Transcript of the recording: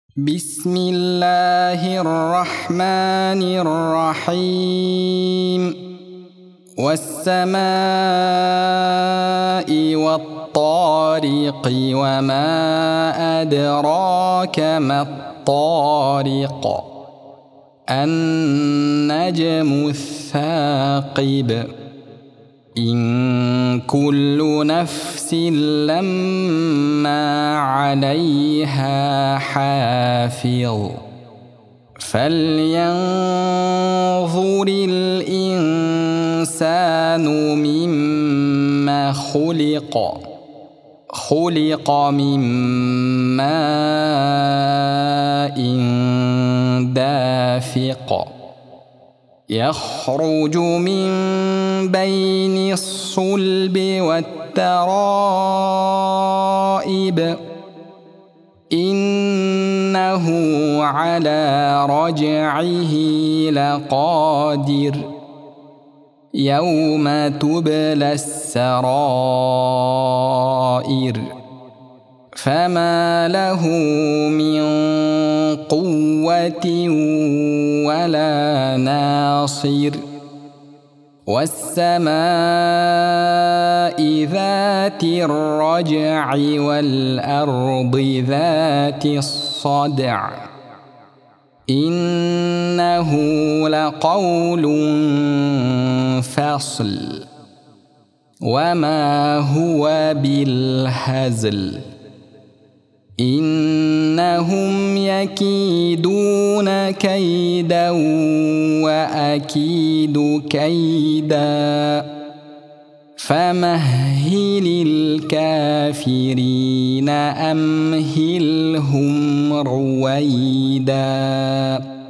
بسم الله الرحمن الرحيم والسماء والطارق وما أدراك ما الطارق النجم الثاقب إن كل نفس لما عليها حافظ فلينظر الإنسان مما خلق من ماء دافق يخرج من بين الصلب والترائب إنه على رجعه لقادر يوم تبلى السرائر فما له من قوة ولا ناصر والسماء ذات الرجع والأرض ذات الصدع إنه لقول فصل وما هو بالهزل إنهم يكيدون كيدا وأكيد كيدا فمهل الكافرين أمهلهم رويدا